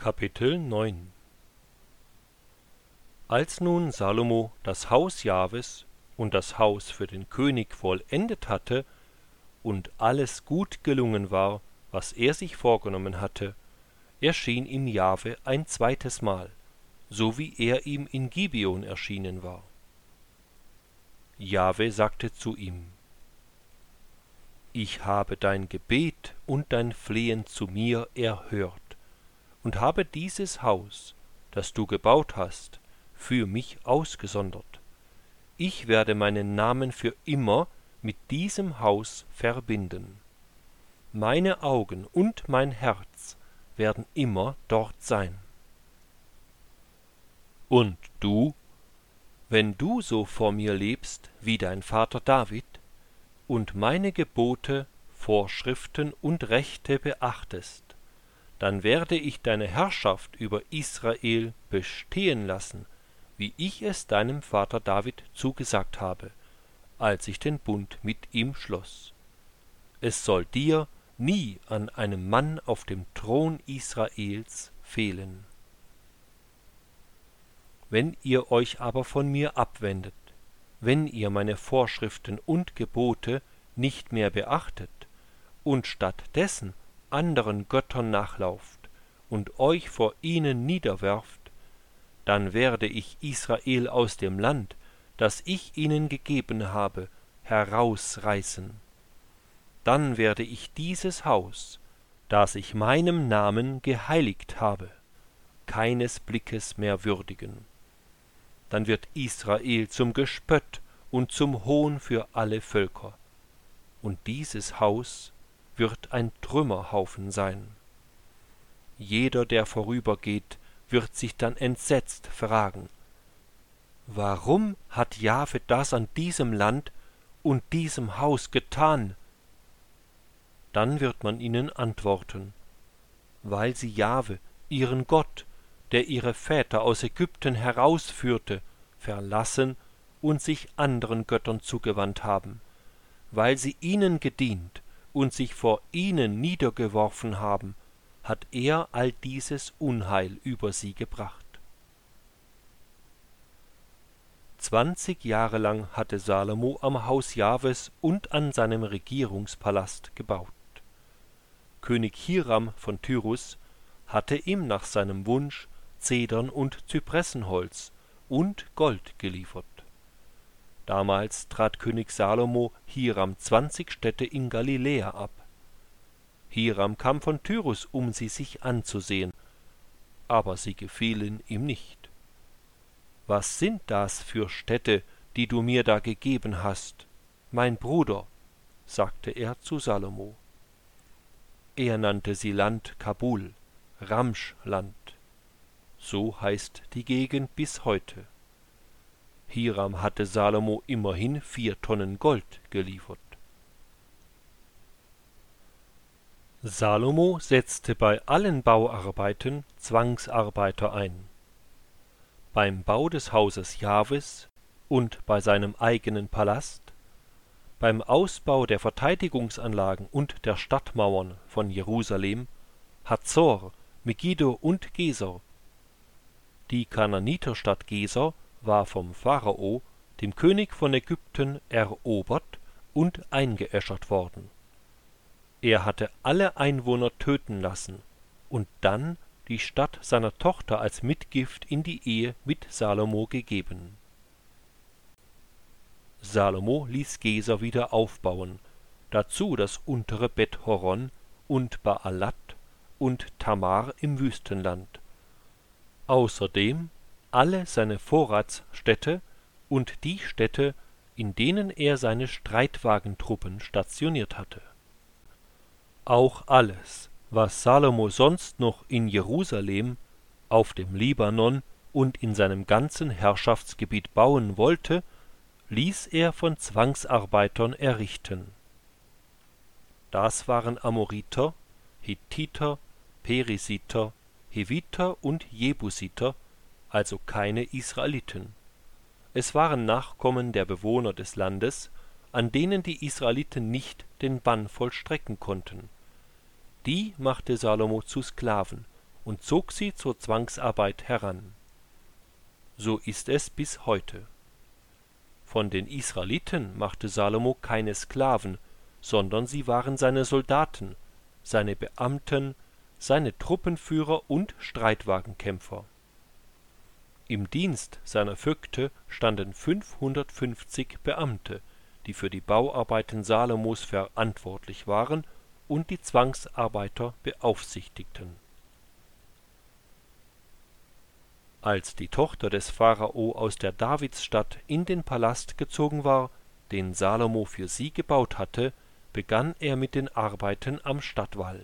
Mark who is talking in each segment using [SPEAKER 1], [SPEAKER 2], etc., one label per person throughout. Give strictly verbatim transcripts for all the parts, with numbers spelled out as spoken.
[SPEAKER 1] Kapitel neun. Als nun Salomo das Haus Jahves und das Haus für den König vollendet hatte und alles gut gelungen war, was er sich vorgenommen hatte, erschien ihm Jahve ein zweites Mal, so wie er ihm in Gibeon erschienen war. Jahve sagte zu ihm: Ich habe dein Gebet und dein Flehen zu mir erhört und habe dieses Haus, das du gebaut hast, für mich ausgesondert. Ich werde meinen Namen für immer mit diesem Haus verbinden. Meine Augen und mein Herz werden immer dort sein. Und du, wenn du so vor mir lebst wie dein Vater David und meine Gebote, Vorschriften und Rechte beachtest, dann werde ich deine Herrschaft über Israel bestehen lassen, wie ich es deinem Vater David zugesagt habe, als ich den Bund mit ihm schloss. Es soll dir nie an einem Mann auf dem Thron Israels fehlen. Wenn ihr euch aber von mir abwendet, wenn ihr meine Vorschriften und Gebote nicht mehr beachtet und stattdessen anderen Göttern nachlauft und euch vor ihnen niederwerft, dann werde ich Israel aus dem Land, das ich ihnen gegeben habe, herausreißen. Dann werde ich dieses Haus, das ich meinem Namen geheiligt habe, keines Blickes mehr würdigen. Dann wird Israel zum Gespött und zum Hohn für alle Völker, und dieses Haus wird ein Trümmerhaufen sein. Jeder, der vorübergeht, wird sich dann entsetzt fragen: Warum hat Jahve das an diesem Land und diesem Haus getan? Dann wird man ihnen antworten: Weil sie Jahve, ihren Gott, der ihre Väter aus Ägypten herausführte, verlassen und sich anderen Göttern zugewandt haben, weil sie ihnen gedient und sich vor ihnen niedergeworfen haben, hat er all dieses Unheil über sie gebracht. Zwanzig Jahre lang hatte Salomo am Haus Jahves und an seinem Regierungspalast gebaut. König Hiram von Tyrus hatte ihm nach seinem Wunsch Zedern und Zypressenholz und Gold geliefert. Damals trat König Salomo Hiram zwanzig Städte in Galiläa ab. Hiram kam von Tyrus, um sie sich anzusehen, aber sie gefielen ihm nicht. »Was sind das für Städte, die du mir da gegeben hast, mein Bruder?« sagte er zu Salomo. Er nannte sie Land Kabul, Ramschland. So heißt die Gegend bis heute. Hiram hatte Salomo immerhin vier Tonnen Gold geliefert. Salomo setzte bei allen Bauarbeiten Zwangsarbeiter ein. Beim Bau des Hauses Jahves und bei seinem eigenen Palast, beim Ausbau der Verteidigungsanlagen und der Stadtmauern von Jerusalem, Hazor, Megiddo und Gesor. Die Kanaaniterstadt Gesor war vom Pharao, dem König von Ägypten, erobert und eingeäschert worden. Er hatte alle Einwohner töten lassen und dann die Stadt seiner Tochter als Mitgift in die Ehe mit Salomo gegeben. Salomo ließ Gesor wieder aufbauen, dazu das untere Bet Horon und Baalat und Tamar im Wüstenland. Außerdem alle seine Vorratsstädte und die Städte, in denen er seine Streitwagentruppen stationiert hatte. Auch alles, was Salomo sonst noch in Jerusalem, auf dem Libanon und in seinem ganzen Herrschaftsgebiet bauen wollte, ließ er von Zwangsarbeitern errichten. Das waren Amoriter, Hethiter, Perisiter, Heviter und Jebusiter, also keine Israeliten. Es waren Nachkommen der Bewohner des Landes, an denen die Israeliten nicht den Bann vollstrecken konnten. Die machte Salomo zu Sklaven und zog sie zur Zwangsarbeit heran. So ist es bis heute. Von den Israeliten machte Salomo keine Sklaven, sondern sie waren seine Soldaten, seine Beamten, seine Truppenführer und Streitwagenkämpfer. Im Dienst seiner Vögte standen fünfhundertfünfzig Beamte, die für die Bauarbeiten Salomos verantwortlich waren und die Zwangsarbeiter beaufsichtigten. Als die Tochter des Pharao aus der Davidsstadt in den Palast gezogen war, den Salomo für sie gebaut hatte, begann er mit den Arbeiten am Stadtwall.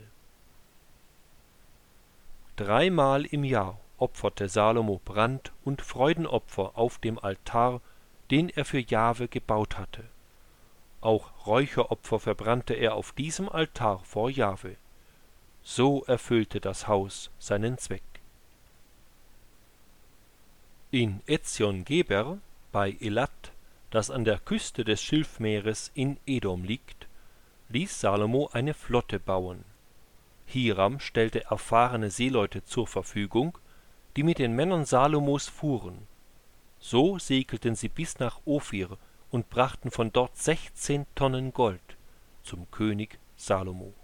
[SPEAKER 1] Dreimal im Jahr opferte Salomo Brand- und Freudenopfer auf dem Altar, den er für Jahwe gebaut hatte. Auch Räucheropfer verbrannte er auf diesem Altar vor Jahwe. So erfüllte das Haus seinen Zweck. In Ezion-Geber bei Elat, das an der Küste des Schilfmeeres in Edom liegt, ließ Salomo eine Flotte bauen. Hiram stellte erfahrene Seeleute zur Verfügung, die mit den Männern Salomos fuhren. So segelten sie bis nach Ophir und brachten von dort sechzehn Tonnen Gold zum König Salomo.